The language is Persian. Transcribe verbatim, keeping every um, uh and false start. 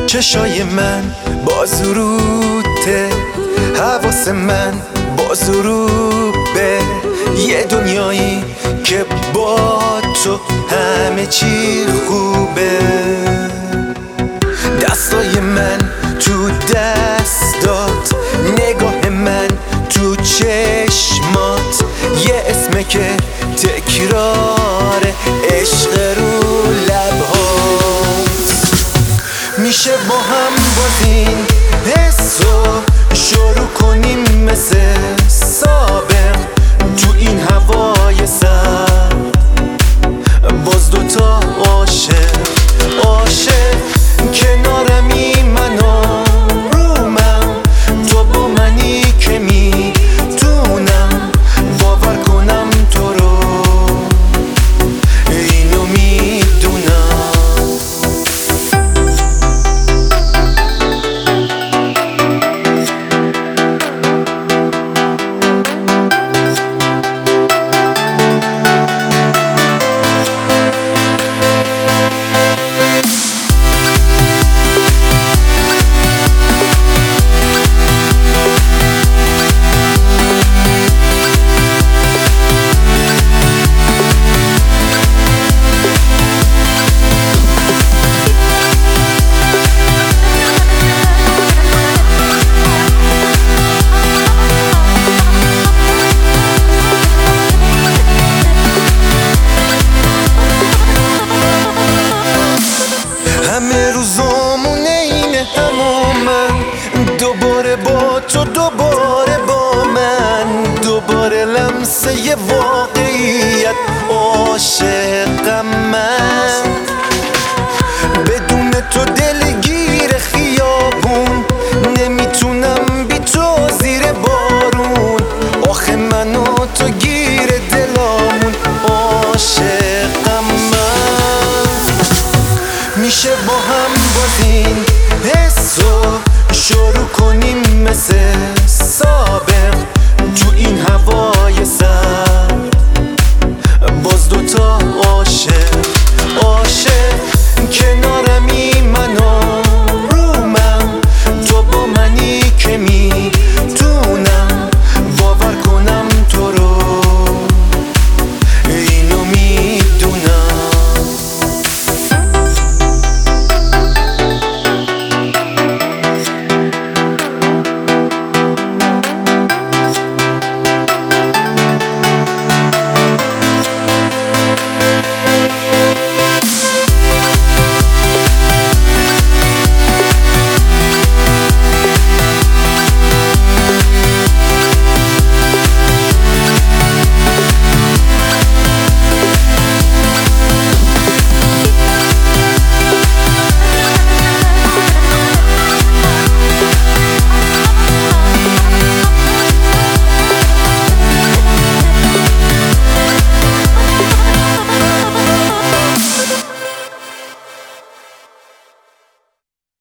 چشای من باز روته، حواس من باز رو به یه دنیایی که با تو همه چی خوبه. دستای من تو دستات، نگاه من تو چشمات، یه اسمه که تکرار عشق رو لبهات. میشه با هم باز این حسو شروع کنیم مثل سابق تو این هوای سرد، باز دوتا عاشق عاشق کنارمی منو رو من، تو با منی که میتونم باور کنم تو رو، اینو میدونم. همه روزامون اینه همومن، دوباره با تو دوباره با من، دوباره لمسه ی واقعیت عاشقم من. بدون تو دلگیر خیابون، نمیتونم بی تو زیر بارون، آخه من و تو گیر دلامون عاشقم من. میشه با هم باز این حسو شروع کنیم مثل سابق تو این هوای سرد، باز دوتا عاشق عاشق